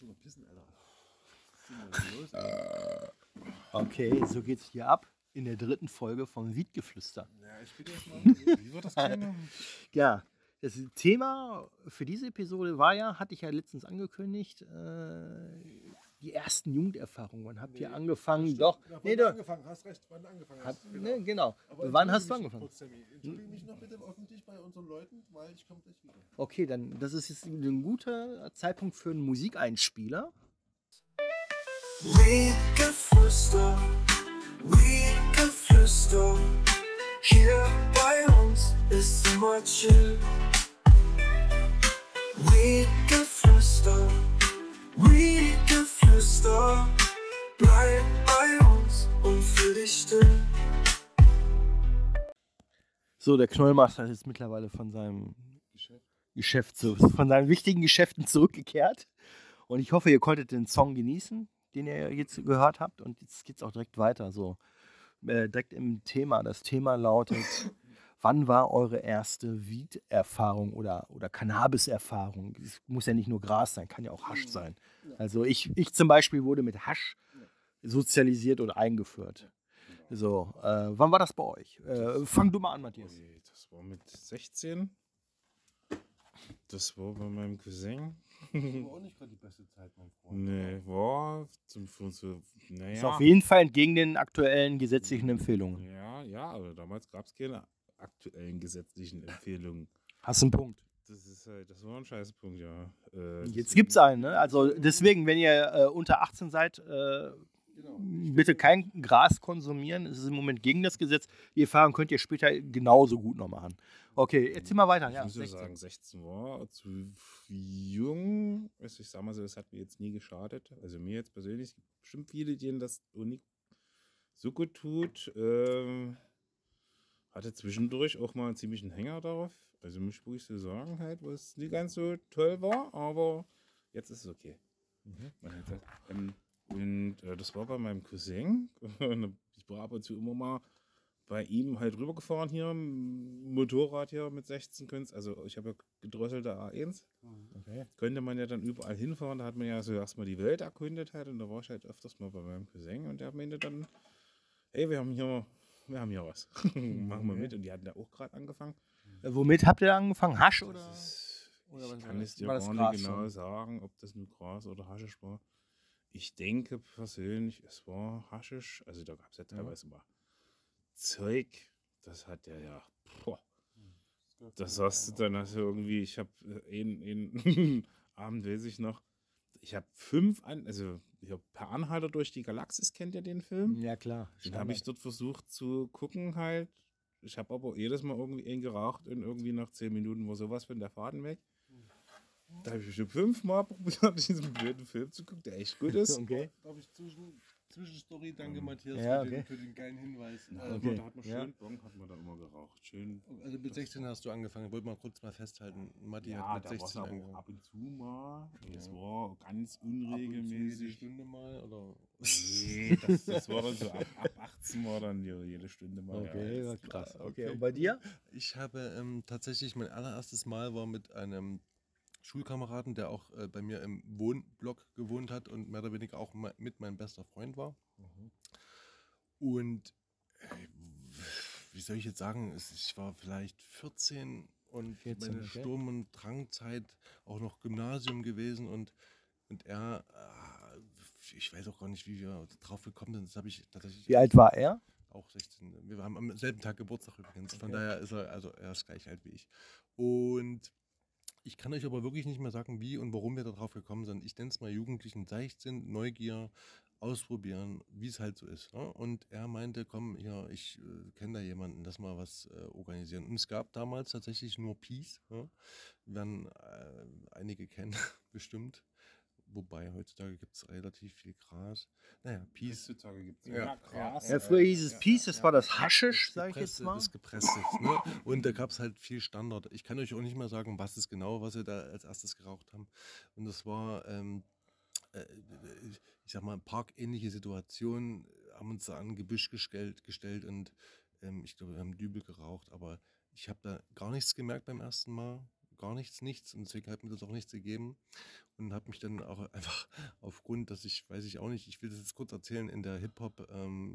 schon mal pissen, Alter. Was ist denn los? Okay, so geht's hier ab in der 3. Folge von Wiedgeflüster. Ja, ich bitte erst mal, wie wird das Thema? Ja, das Thema für diese Episode war ja, hatte ich ja letztens angekündigt, die ersten Jugenderfahrungen. Wann habt ihr angefangen? Stimmt. Doch. Ja, Nee, wann du doch. angefangen hast, recht, wann du angefangen hast. Ne, genau. Aber Wann hast entschuldige du mich angefangen? Kurz, Sammy. Entschuldige mich noch bitte öffentlich bei unseren Leuten, weil ich komme gleich wieder. Okay, dann das ist jetzt ein guter Zeitpunkt für einen Musikeinspieler. Wiedgeflüster, Wiedgeflüster, hier bei uns ist immer chill. Wiedgeflüster, Wiedgeflüster, bleib bei uns und fühl dich still. So, der Knollmaster ist jetzt mittlerweile von seinem von seinen wichtigen Geschäften zurückgekehrt. Und ich hoffe, ihr konntet den Song genießen, den ihr jetzt gehört habt. Und jetzt geht es auch direkt weiter. So, direkt im Thema. Das Thema lautet: Wann war eure erste Weed-Erfahrung oder Cannabis-Erfahrung? Es muss ja nicht nur Gras sein, kann ja auch Hasch sein. Also ich zum Beispiel wurde mit Hasch sozialisiert oder eingeführt. So, wann war das bei euch? Fang du mal an, Matthias. Das war mit 16. Das war bei meinem Cousin. Das war auch nicht gerade die beste Zeit, mein Freund. Nee, war naja. Ist auf jeden Fall entgegen den aktuellen gesetzlichen Empfehlungen. Ja, aber damals gab es keine aktuellen gesetzlichen Empfehlungen. Hast einen Punkt. Das war ein Scheißpunkt, ja. Jetzt gibt's einen, ne? Also deswegen, wenn ihr unter 18 seid, bitte kein Gras konsumieren. Es ist im Moment gegen das Gesetz. Die Erfahrung könnt ihr später genauso gut noch machen. Okay, erzähl mal weiter. Ich Ja, muss ja 16. sagen, 16 war zu jung. Also ich sag mal so, das hat mir jetzt nie geschadet. Also mir jetzt persönlich, es gibt bestimmt viele, denen das nicht so gut tut. Hatte zwischendurch auch mal einen ziemlichen Hänger darauf. Also muss ich so sagen, halt, was nicht ganz so toll war, aber jetzt ist es okay. Und das war bei meinem Cousin. Ich war ab und zu immer mal bei ihm halt rübergefahren hier, Motorrad hier mit 16 Künst. Also ich habe ja gedrosselte A1. Okay. Könnte man ja dann überall hinfahren. Da hat man ja so erstmal die Welt erkundet halt. Und da war ich halt öfters mal bei meinem Cousin. Und der meinte dann, hey, wir haben hier was. Machen wir mit. Und die hatten da auch gerade angefangen. Womit habt ihr angefangen? Hasch oder? Ich kann es dir war das gar Gras nicht genau schon? sagen, ob das nur Gras oder Haschisch war. Ich denke persönlich, es war Haschisch. Also da gab es ja teilweise mal Zeug. Das hat ja. Das hast du dann also irgendwie, ich habe einen Abend, weiß ich noch, ich habe Per Anhalter durch die Galaxis, kennt ihr den Film? Ja, klar. Den habe ich dort versucht zu gucken halt. Ich habe aber jedes Mal irgendwie einen geraucht und irgendwie nach 10 Minuten war sowas von der Faden weg. Da habe ich schon 5-mal probiert, diesen blöden Film zu gucken, der echt gut ist. Okay. Darf ich Zwischenstory? Danke, Matthias, Ja, für den geilen Hinweis. Okay. Da hat man schön Bon, hat man da immer geraucht. Schön. Also mit 16 hast du angefangen. Ich wollte mal kurz festhalten. Matti Ja, hat da mit war es 16 auch angefangen. ab und zu mal. Das war ganz Ab und zu jede unregelmäßig. Stunde mal? Oder? Nee, das war dann so ab 18 war dann jede Stunde mal. Okay, ja, war ist krass. klar. Okay, und bei dir? Ich habe tatsächlich mein allererstes Mal war mit einem Schulkameraden, der auch bei mir im Wohnblock gewohnt hat und mehr oder weniger auch mit mein bester Freund war. Und wie soll ich jetzt sagen, ich war vielleicht 14 und 14, meine okay. Sturm- und Drangzeit auch noch Gymnasium gewesen und er, ich weiß auch gar nicht, wie wir drauf gekommen sind. Das habe ich tatsächlich. Wie alt war er? Auch 16. Wir haben am selben Tag Geburtstag übrigens. Von daher ist er ist gleich alt wie ich. Und ich kann euch aber wirklich nicht mehr sagen, wie und warum wir da drauf gekommen sind. Ich nenne es mal Jugendlichen Leichtsinn, Neugier, ausprobieren, wie es halt so ist. Ne? Und er meinte, komm, hier, ich kenne da jemanden, lass mal was organisieren. Und es gab damals tatsächlich nur Peace. Ne? Werden einige kennen, bestimmt. Wobei, heutzutage gibt es relativ viel Gras. Naja, Peace. Heutzutage gibt es Ja. Gras. Ja, früher hieß es Peace, das war das Haschisch, sag ich jetzt mal. Das Gepresste. Ne? Und da gab es halt viel Standard. Ich kann euch auch nicht mehr sagen, was es genau, was wir da als erstes geraucht haben. Und das war, ich sag mal, parkähnliche Situation, haben uns da an ein Gebüsch gestellt und ich glaube, wir haben Dübel geraucht, aber ich habe da gar nichts gemerkt beim ersten Mal. gar nichts und deswegen hat mir das auch nichts gegeben und habe mich dann auch einfach aufgrund, dass ich, weiß ich auch nicht, ich will das jetzt kurz erzählen, in der Hip-Hop,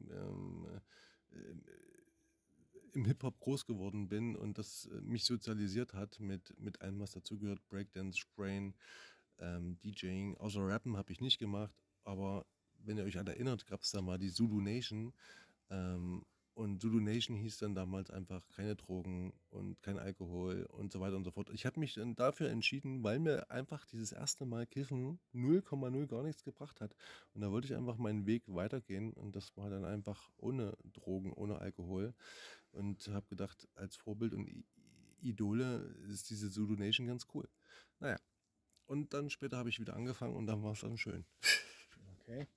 im Hip-Hop groß geworden bin und das mich sozialisiert hat mit allem, was dazugehört, Breakdance, Sprayen, DJing, außer Rappen habe ich nicht gemacht, aber wenn ihr euch alle erinnert, gab es da mal die Zulu Nation und Zulu Nation hieß dann damals einfach keine Drogen und kein Alkohol und so weiter und so fort. Ich habe mich dann dafür entschieden, weil mir einfach dieses erste Mal Kiffen 0,0 gar nichts gebracht hat. Und da wollte ich einfach meinen Weg weitergehen und das war dann einfach ohne Drogen, ohne Alkohol. Und habe gedacht, als Vorbild und Idole ist diese Zulu Nation ganz cool. Naja, und dann später habe ich wieder angefangen und dann war es dann schön. Okay.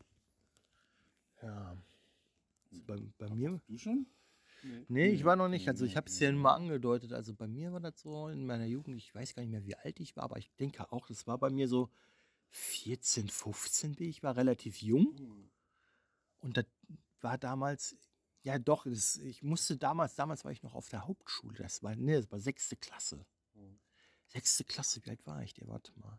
Ja. Bei mir? Du schon? Nee, ich war noch nicht. Also ich habe es ja nur angedeutet. Also bei mir war das so in meiner Jugend, ich weiß gar nicht mehr, wie alt ich war, aber ich denke auch, das war bei mir so 14, 15 wie ich war, relativ jung. Und das war damals, ja doch, ich musste damals war ich noch auf der Hauptschule. Das war 6. Klasse. 6. Klasse, wie alt war ich? Warte mal.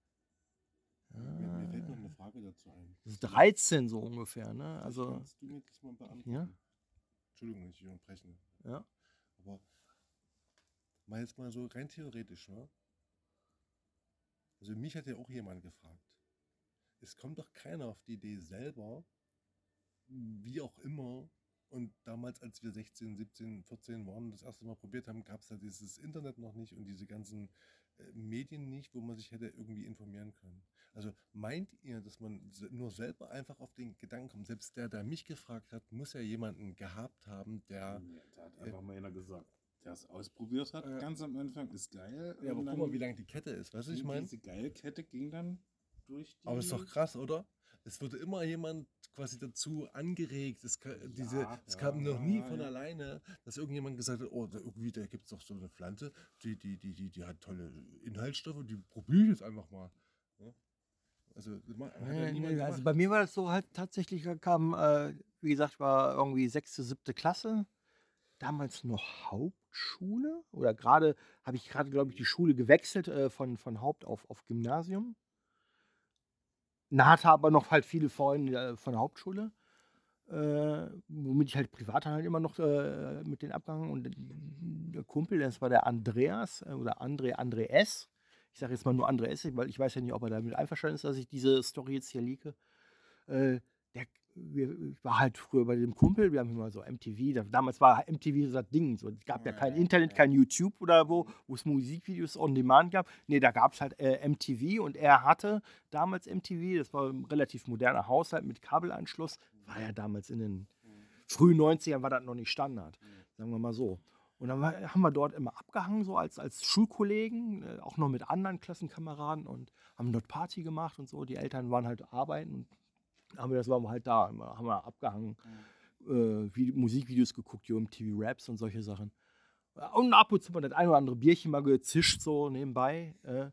Mir fällt noch eine Frage dazu ein. 13 so ungefähr, ne? Also, Kannst du mir das mal beantworten? ja. Entschuldigung, wenn ich dich unterbreche. Ja. Aber mal jetzt mal so rein theoretisch, ne? Also mich hat ja auch jemand gefragt. Es kommt doch keiner auf die Idee selber, wie auch immer. Und damals, als wir 16, 17, 14 waren, das erste Mal probiert haben, gab es da dieses Internet noch nicht und diese ganzen Medien nicht, wo man sich hätte irgendwie informieren können. Also meint ihr, dass man nur selber einfach auf den Gedanken kommt? Selbst der mich gefragt hat, muss ja jemanden gehabt haben, der... Ja, da hat einfach mal einer gesagt, der es ausprobiert hat, ganz am Anfang, ist geil. Ja, aber und guck mal, wie lang die Kette ist, weißt du, ich meine? Diese geile Kette ging dann durch die... Aber ist doch krass, oder? Es wurde immer jemand quasi dazu angeregt. Es kam noch nie von alleine, dass irgendjemand gesagt hat, oh, da gibt es doch so eine Pflanze, die hat tolle Inhaltsstoffe, die probiere ich jetzt einfach mal. Ja? Also, hat ja niemand Also gemacht. bei mir war das so halt tatsächlich, kam, wie gesagt, ich war irgendwie 6., 7. Klasse. Damals noch Hauptschule. Oder habe ich gerade, glaube ich, die Schule gewechselt von Haupt auf Gymnasium. Hatte aber noch halt viele Freunde von der Hauptschule, womit ich halt privat halt immer noch mit denen abgehangen. Und der Kumpel, das war der Andreas oder Andreas. Ich sage jetzt mal nur Andreas, weil ich weiß ja nicht, ob er damit einverstanden ist, dass ich diese Story jetzt hier leake. Ich war halt früher bei dem Kumpel, wir haben immer so MTV, damals war MTV so das Ding, so, es gab ja kein Internet, kein YouTube oder wo es Musikvideos on Demand gab. Nee, da gab es halt MTV und er hatte damals MTV, das war ein relativ moderner Haushalt mit Kabelanschluss, war ja damals in den frühen 90ern war das noch nicht Standard, sagen wir mal so. Und dann haben wir dort immer abgehangen, so als Schulkollegen, auch noch mit anderen Klassenkameraden und haben dort Party gemacht und so. Die Eltern waren halt arbeiten und das waren wir halt da, haben wir abgehangen, Musikvideos geguckt, MTV Raps und solche Sachen. Und ab und zu mal das ein oder andere Bierchen mal gezischt, so nebenbei.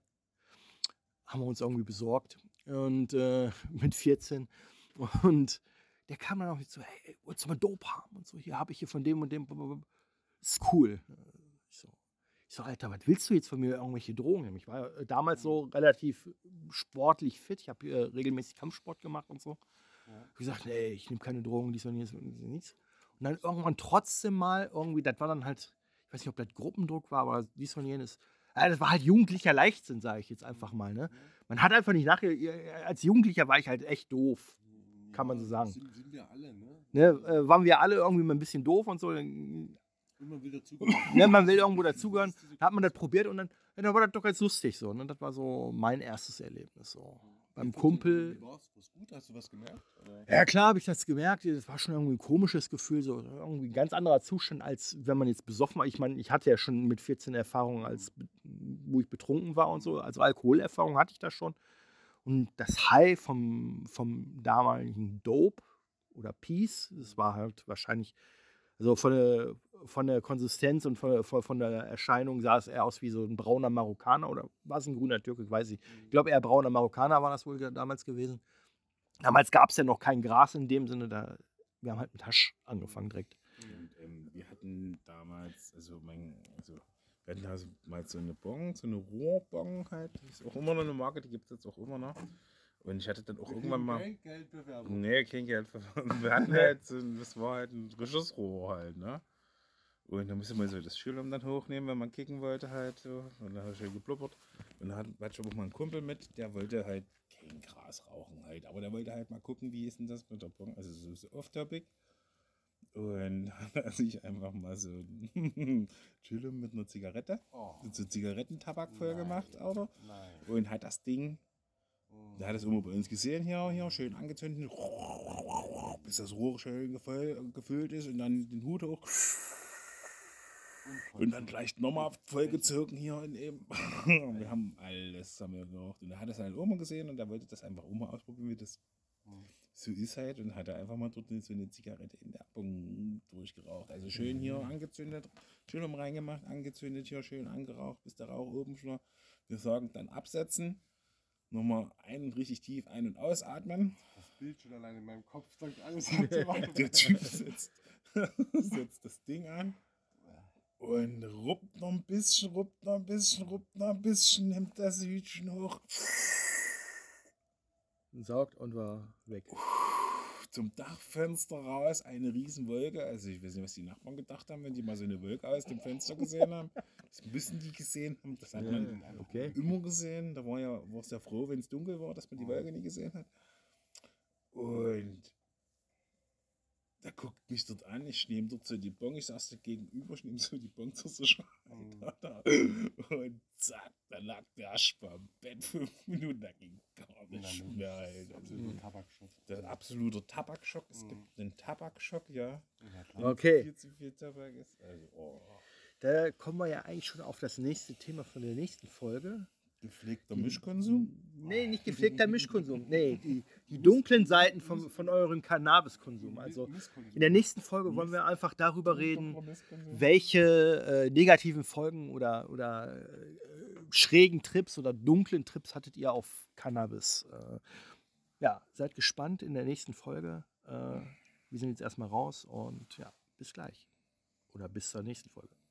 Haben wir uns irgendwie besorgt. Und mit 14. Und der kam dann auch so, hey, wolltest du mal Dope haben? Und so, hier habe ich hier von dem und dem. Ist cool. Ich so, Alter, was willst du jetzt von mir, irgendwelche Drogen nehmen? Ich war damals so relativ sportlich fit. Ich habe regelmäßig Kampfsport gemacht und so. Ich habe gesagt, nee, ich nehme keine Drogen, dies und nichts. Und dann irgendwann trotzdem mal irgendwie, das war dann halt, ich weiß nicht, ob das Gruppendruck war, aber dies und jenes. Das war halt jugendlicher Leichtsinn, sage ich jetzt einfach mal. Ne? Man hat einfach nicht als Jugendlicher war ich halt echt doof, kann man so sagen. Sind wir alle, ne? Waren wir alle irgendwie mal ein bisschen doof und so. Und man will dazugehören. Ne, man will irgendwo dazugehören. Da hat man das probiert und dann war das doch ganz lustig so. Ne? Das war so mein erstes Erlebnis. So. Beim Kumpel. War's gut? Hast du was gemerkt? Oder? Ja, klar habe ich das gemerkt. Das war schon irgendwie ein komisches Gefühl. So. Irgendwie ein ganz anderer Zustand, als wenn man jetzt besoffen war. Ich meine, ich hatte ja schon mit 14 Erfahrungen, wo ich betrunken war und so. Also Alkoholerfahrung hatte ich da schon. Und das High vom damaligen Dope oder Peace, das war halt wahrscheinlich. Also von der Konsistenz und von der Erscheinung sah es eher aus wie so ein brauner Marokkaner oder war es ein grüner Türke, ich weiß nicht. Ich glaube eher brauner Marokkaner war das wohl damals gewesen. Damals gab es ja noch kein Gras in dem Sinne, wir haben halt mit Hasch angefangen direkt. Und wir hatten damals, Wir hatten also mal so eine Bong, so eine Rohrbong halt. Die ist auch immer noch eine Marke, die gibt es jetzt auch immer noch. Und ich hatte dann auch irgendwann mal. Kein Geldbewerbung. Nee, kein Geld für. Wir hatten halt so, das war halt ein frisches Rohr halt, ne? Und dann musste man so das Schirm dann hochnehmen, wenn man kicken wollte halt so. Und dann hat er schön geblubbert. Und dann hatte ich auch mal einen Kumpel mit, der wollte halt kein Gras rauchen halt. Aber der wollte halt mal gucken, wie ist denn das mit der Bong. Also so off-topic. Und dann hat er sich einfach mal so ein Chillum mit einer Zigarette, so Zigarettentabak voll gemacht, oder? Nein. Und hat das Ding, der hat das immer bei uns gesehen, hier schön angezündet, bis das Rohr schön gefüllt ist und dann den Hut hoch. Und dann gleich nochmal vollgezogen hier und eben. Wir haben alles zusammen gemacht. Und er hat das halt auch mal gesehen und er wollte das einfach auch mal ausprobieren, wie das so ist halt. Und hat er einfach mal dort so eine Zigarette in der Bong durchgeraucht. Also schön hier angezündet, schön reingemacht, angezündet, hier schön angeraucht, bis der Rauch oben schon. Wir sagen dann absetzen. Nochmal richtig tief ein- und ausatmen. Das Bild schon allein in meinem Kopf sagt alles. Der Typ setzt das Ding an. Und ruppt noch ein bisschen, nimmt das Hütchen hoch. Saugt und war weg. Zum Dachfenster raus, eine riesen Wolke. Also ich weiß nicht, was die Nachbarn gedacht haben, wenn die mal so eine Wolke aus dem Fenster gesehen haben. Das müssen die gesehen haben. Das hat man immer gesehen. Da war es ja froh, wenn es dunkel war, dass man die Wolke nie gesehen hat. Und der guckt mich dort an, ich nehme dort so die Bong, ich saß da gegenüber, ich nehme so die Bong zur Sicherheit. Und zack, dann lag der Aschbar am Bett 5 Minuten, da ging gar nicht mehr. Halt. Also, Tabakschock. das ist absoluter Tabakschock. Es gibt einen Tabakschock, ja. Okay. Viel zu viel Tabak ist. Also, Da kommen wir ja eigentlich schon auf das nächste Thema von der nächsten Folge. Gepflegter Mischkonsum? Nee, nicht gepflegter Mischkonsum. Nee, die dunklen Seiten von eurem Cannabiskonsum. Also in der nächsten Folge wollen wir einfach darüber reden, welche negativen Folgen oder schrägen Trips oder dunklen Trips hattet ihr auf Cannabis. Ja, seid gespannt in der nächsten Folge. Wir sind jetzt erstmal raus und ja, bis gleich. Oder bis zur nächsten Folge.